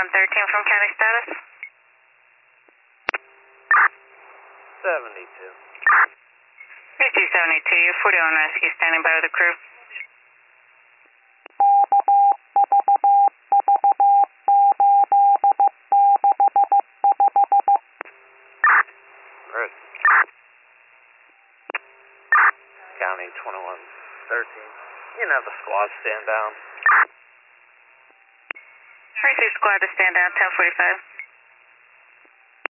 2113 from county status. 72. 5272, you're 41 rescue standing by with the crew. Chris. County 2113. You can have the squad stand down. Receive squad to stand down, 1045.